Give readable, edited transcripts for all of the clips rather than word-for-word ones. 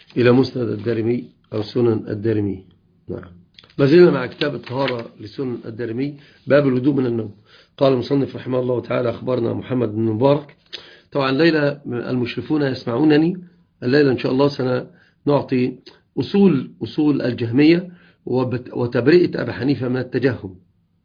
إلى مسند الدارمي أو سنن الدارمي. نعم. ما زلنا مع كتاب الطهارة لسنن الدارمي، باب الوضوء من النوم. قال المصنف رحمه الله تعالى: أخبرنا محمد بن مبارك. طبعا الليلة المشرفون يسمعونني، الليلة إن شاء الله سنعطي أصول الجهمية وتبرئة أبي حنيفة من التجهم،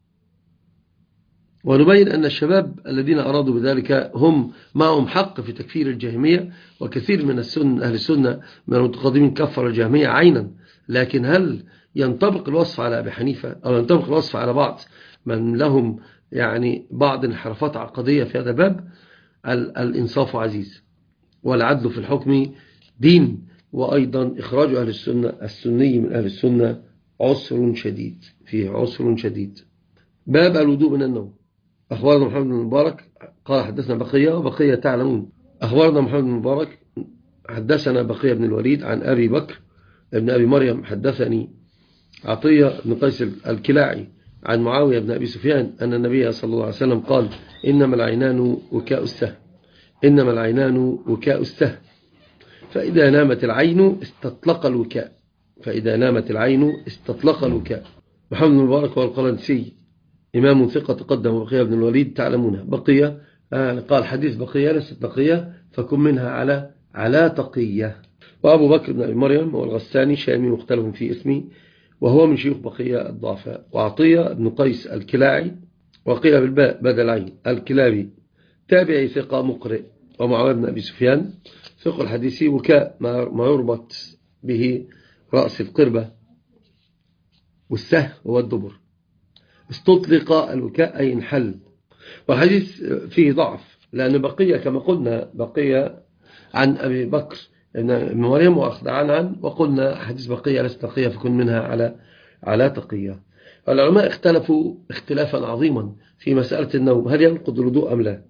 ونبين أن الشباب الذين أرادوا بذلك هم معهم حق في تكفير الجهمية، وكثير من أهل السنة من المتقدمين كفر الجهمية عينا. لكن هل ينطبق الوصف على أبي حنيفة أو ينطبق الوصف على بعض من لهم يعني بعض انحرافات عقدية في هذا الباب؟ الإنصاف عزيز، والعدل في الحكم دين، وأيضا إخراج أهل السنة السني من أهل السنة عسر شديد، فيه عسر شديد. باب الوضوء من النوم. أخبرنا محمد بن مبارك قال حدثنا بقية، وبقية تعلمون. أخبرنا محمد بن مبارك حدثنا بقية بن الوليد عن أبي بكر ابن أبي مريم حدثني عطية بن قيس الكلاعي عن معاوية بن أبي سفيان أن النبي صلى الله عليه وسلم قال: إنما العينان وكاء السهم، إنما العينان وكاء السهم، فإذا نامت العين استطلق الوكاء، فإذا نامت العين استطلق الوكاء. محمد بن مبارك هو القلنسي، إمام ثقة تقدم. بقية بن الوليد تعلمونها. بقية قال حديث بقية ليست بقية، فكن منها على تقية. وأبو بكر بن أبي مريم هو الغساني شامي مختلف في اسمه، وهو من شيوخ بقية الضعفاء. وعطية بن قيس الكلاعي، وقيل بالباء بدل عين، الكلابي، تابعي ثقة مقرئ. ومعاوية بن أبي سفيان فقه الحديثي وكاء ما يربط به رأس القربة، والسهم هو الدبر. استطلق الوكاء أي انحل. والحديث فيه ضعف، لأن بقية كما قلنا بقية عن أبي بكر ابن مريم وأخذ عن وقلنا حديث بقية لست تقية فكن منها على تقية. العلماء اختلفوا اختلافا عظيما في مسألة النوم، هل ينقض الوضوء أم لا؟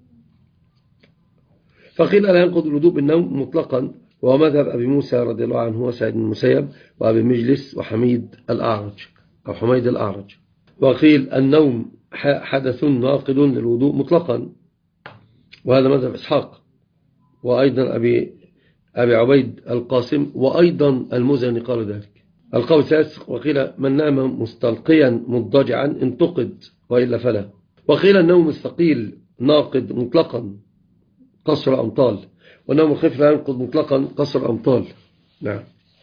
فقيل لا ينقض الوضوء بالنوم مطلقا، وهو مذهب أبي موسى رضي الله عنه وسعيد بن المسيب وأبي مجلس وحميد الأعرج أو حميد الأعرج. وقيل النوم حدث ناقض للوضوء مطلقا، وهذا مذهب إسحاق وأيضا أبي عبيد القاسم وأيضا المزني قال ذلك. القول الثالث وقيل من نام مستلقيا مضطجعا انتقد وإلا فلا. وقيل النوم الثقيل ناقض مطلقا قصر أمطال، والنوم الخفيف لا ينقض مطلقا قصر أمطال. نعم،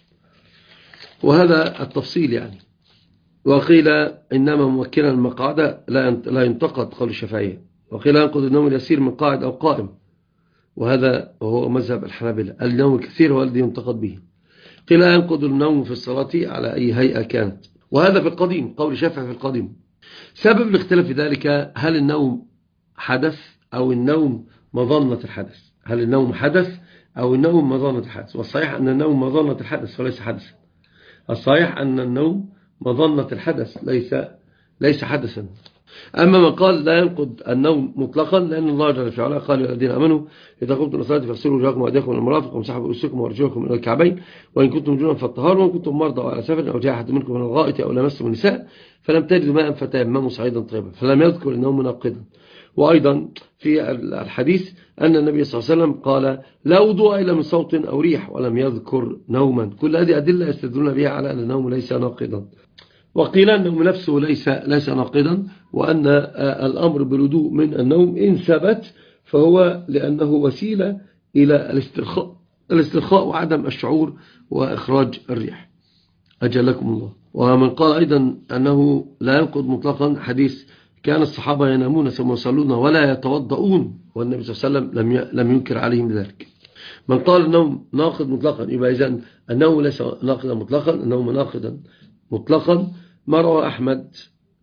وهذا التفصيل يعني. وقيل إنما ممكنا المقعدة لا ينتقد قول الشافعية. وقيل ينقض النوم اليسير من قاعد أو قائم، وهذا هو مذهب الحنابلة. النوم الكثير هو الذي ينتقد به. قيل ينقض النوم في الصلاة على أي هيئة كانت، وهذا في القديم قول الشافعي في القديم. سبب الاختلاف في ذلك هل النوم حدث أو النوم مظنة الحدث، هل النوم حدث أو النوم مظنة الحدث. والصحيح أن النوم مظنة الحدث وليس حدثا. الصحيح أن النوم مظنة الحدث ليس حدثا. أما من قال لا ينقض النوم مطلقا، لأن الله جل في علاه قال: يا الذين آمنوا إذا قمتم إلى الصلاة فاغسلوا وجوهكم وأيديكم إلى المرافق وامسحوا برؤوسكم وأرجلكم إلى الكعبين وإن كنتم جنبا فاطهروا وإن كنتم مرضى أو على سفر أو جاء أحد منكم من الغائط أو لمستم النساء فلم تجدوا ماء فتيمموا صعيدا طيبا، فلم يذكر النوم مناقضا. وأيضا في الحديث أن النبي صلى الله عليه وسلم قال: لا وضوء إلا من صوت أو ريح، ولم يذكر نوما. كل هذه أدلة يستدلون بها على أن النوم ليس ناقضا. وقيل أنه نفسه ليس ناقضا، وأن الأمر بالوضوء من النوم إن ثبت فهو لأنه وسيلة إلى الاسترخاء وعدم الشعور وإخراج الريح أجلكم الله. ومن قال أيضا أنه لا ينقض مطلقا حديث كان الصحابة ينامون ثم يصلون ولا يتوضؤون، والنبي صلى الله عليه وسلم لم ينكر عليهم ذلك. من قال النوم ناقض مطلقا يبقى إذن النوم ليس ناقضا مطلقا، النوم ناقضا مطلقا. ما روى أحمد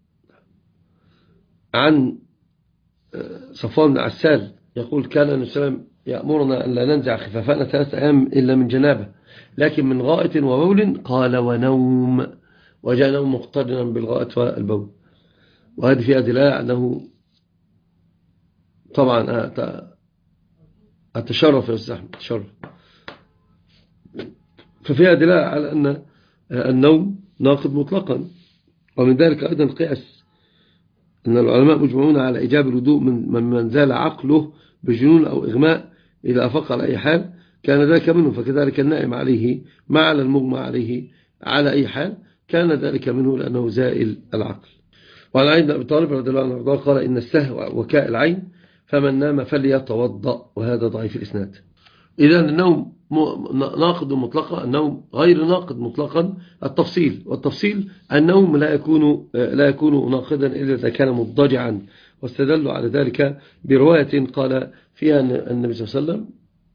عن صفوان بن عسال يقول: كان النبي صلى الله عليه وسلم يأمرنا أن لا ننزع خفافنا 3 أيام إلا من جنابه، لكن من غائط وبول. قال: ونوم، وجاء نوم مقترنا بالغائط والبول. وهذه فيها دلالة أنه طبعا أتشرف يا أستاذ أحمد، ففيها دلالة على أن النوم ناقض مطلقا. ومن ذلك أيضا قياس أن العلماء مجمعون على إيجاب الوضوء من زال عقله بجنون أو إغماء إذا أفق على أي حال، كان ذلك منه، فكذلك النائم عليه ما على المغمى عليه على أي حال كان ذلك منه لأنه زائل العقل. وعن علي بن أبي طالب رضي الله عنه قال إن السهو وكاء العين فمن نام فليتوضأ، وهذا ضعيف الإسناد. إذا النوم ناقض مطلقا، النوم غير ناقض مطلقا. والتفصيل النوم لا يكون ناقضا إلا إذا كان مضطجعا، واستدلوا على ذلك برواية قال فيها النبي صلى الله عليه وسلم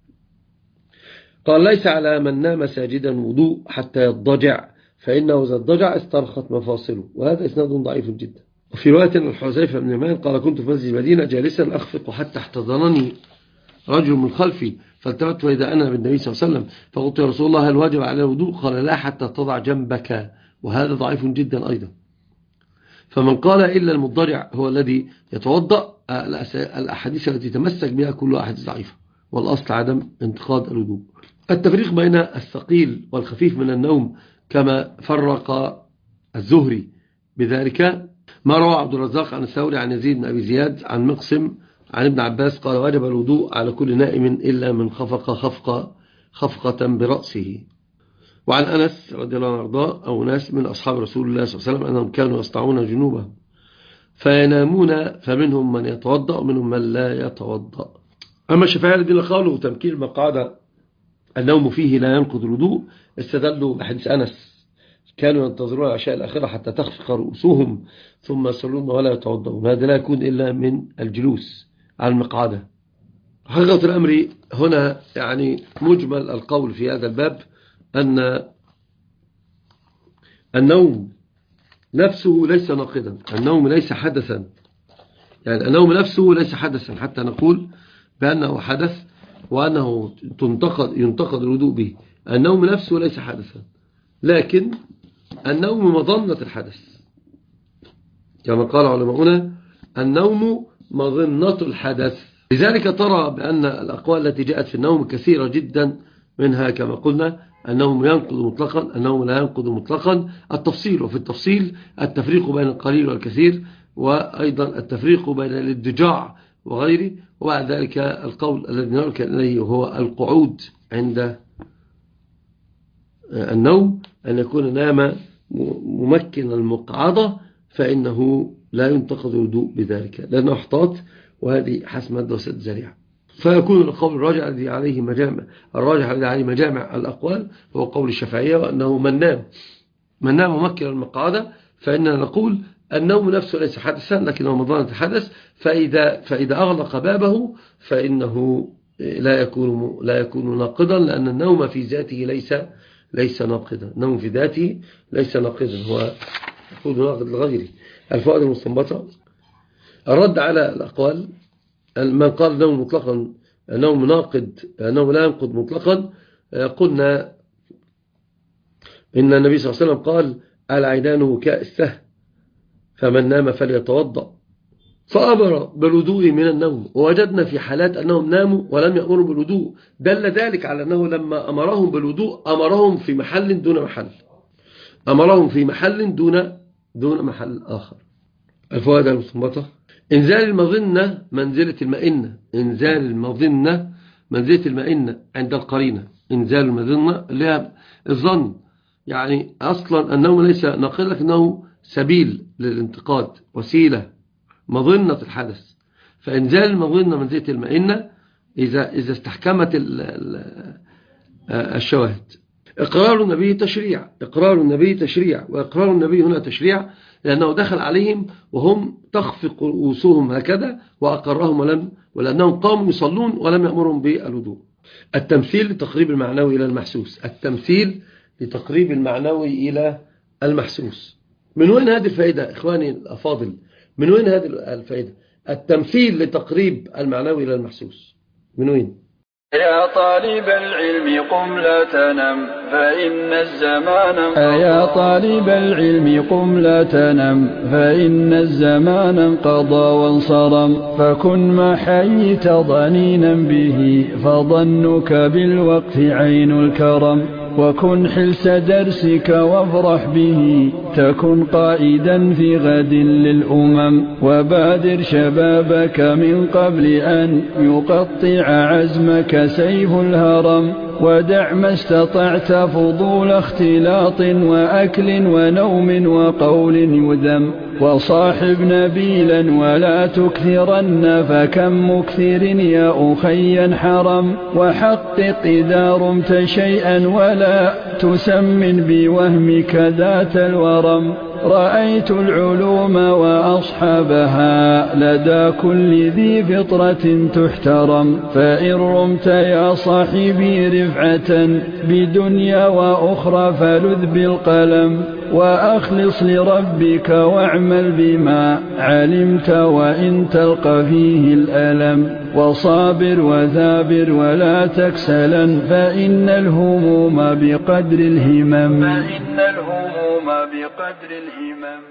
قال ليس على من نام ساجدا وضوء حتى يضطجع، فإنه إذا اضطجع استرخت مفاصله، وهذا إسناد ضعيف جدا. وفي رواية الحذيفة بن اليمان قال كنت في مسجد المدينة جالسا أخفق حتى احتضنني رجل من خلفي فالتفت وإذا أنا بالنبي صلى الله عليه وسلم فقلت يا رسول الله هل واجب على الوضوء؟ قال لا حتى تضع جنبك، وهذا ضعيف جدا أيضا. فمن قال إلا المضطجع هو الذي يتوضأ، الأحاديث التي تمسك بها كلها أحاديث ضعيفة، والأصل عدم انتقاد الوضوء. التفريق بين الثقيل والخفيف من النوم كما فرق الزهري بذلك ما روى عبد الرزاق عن الثوري عن يزيد بن أبي زياد عن مقسم عن ابن عباس قال واجب الوضوء على كل نائم إلا من خفقة برأسه. وعن أنس رضي الله عنه وارضاه أو ناس من أصحاب رسول الله صلى الله عليه وسلم أنهم كانوا يسطعون جنوبهم فينامون، فمنهم من يتوضأ ومنهم من لا يتوضأ. أما الشافعية الذين قالوا تمكين المقعد النوم فيه لا ينقض الوضوء استدلوا بحديث أنس كانوا ينتظرون العشاء الآخرة حتى تخفق رؤوسهم ثم يصلون ولا يتوضؤون، هذا لا يكون إلا من الجلوس على المقعدة. حقيقة الأمر هنا يعني مجمل القول في هذا الباب أن النوم نفسه ليس ناقضا، النوم ليس حدثا، يعني النوم نفسه ليس حدثا حتى نقول بأنه حدث وأنه ينتقد الوضوء به. النوم نفسه ليس حدثا، لكن النوم مظنة الحدث كما قال علماؤنا النوم مظنة الحدث. لذلك ترى بأن الأقوال التي جاءت في النوم كثيرة جدا، منها كما قلنا النوم ينقض مطلقا، النوم لا ينقض مطلقا، التفصيل، وفي التفصيل التفريق بين القليل والكثير، وأيضا التفريق بين الادجاع وغيره. وبعد ذلك القول الذي نركن إليه هو القعود عند النوم، أن يكون نام ممكن المقعدة فإنه لا ينتقد الوضوء بذلك لأنه احتاط، وهذه حسب مدرسة ذريعة. فيكون القول الراجع الذي عليه مجامع الأقوال هو قول الشافعية، وأنه من نام ممكن المقعدة فإننا نقول النوم نفسه ليس حدثا لكنه مظنة الحدث، فإذا أغلق بابه فإنه لا يكون ناقضا، لأن النوم في ذاته ليس ناقضا، النوم في ذاته ليس ناقضا، هو يكون ناقض لغيره. الفوائد المستنبطة: الرد على الأقوال من قال النوم مطلقا النوم ناقض، النوم لا ينقض مطلقا، قلنا إن النبي صلى الله عليه وسلم قال العينان وكاء السهم فمن نام فليتوضأ، فأمر بالوضوء من النوم، ووجدنا في حالات أنهم ناموا ولم يأمروا بالوضوء، دل ذلك على أنه لما أمرهم بالوضوء أمرهم في محل دون محل، أمرهم في محل دون محل آخر. الفوائد المستنبطة: إنزال المظنة منزلة المئنة، إنزال المظنة منزلة المئنة عند القرينة، إنزال المظنة اللي هي الظن، يعني أصلا النوم ليس ناقض لكنه سبيل للانتقاد، وسيلة، مظنة الحدث. فإنزال المظنة منزلة المئنة إذا استحكمت الشواهد. إقرار النبي تشريع، وإقرار النبي هنا تشريع لأنه دخل عليهم وهم تخفق رؤوسهم هكذا وأقرهم ولأنهم قاموا يصلون ولم يأمرهم بالوضوء. التمثيل لتقريب المعنوي إلى المحسوس، من وين هذه الفائدة إخواني الأفاضل؟ من وين هذه الفائدة؟ التمثيل لتقريب المعنوي إلى المحسوس، من وين؟ يا طالب العلم قم لا تنم فإن الزمان انقضى وانصرم، فكن ما حييت ضنينا به فظنك بالوقت عين الكرم، وكن حلس درسك وافرح به تكن قائدا في غد للأمم وبادر شبابك من قبل أن يقطع عزمك سيف الهرم ودع ما استطعت فضول اختلاط وأكل ونوم وقول يذم وصاحب نبيلا ولا تكثرن فكم مكثر يا أخي حرم وحقق إذا رمت شيئا ولا تسمن بوهمك ذات الورم رأيت العلوم وأصحابها لدى كل ذي فطرة تحترم فإن رمت يا صاحبي رفعة بدنيا وأخرى فلذ بالقلم وأخلص لربك واعمل بما علمت وإن تلقى فيه الألم وصابر وثابر ولا تكسلا فإن الهموم بقدر الهمم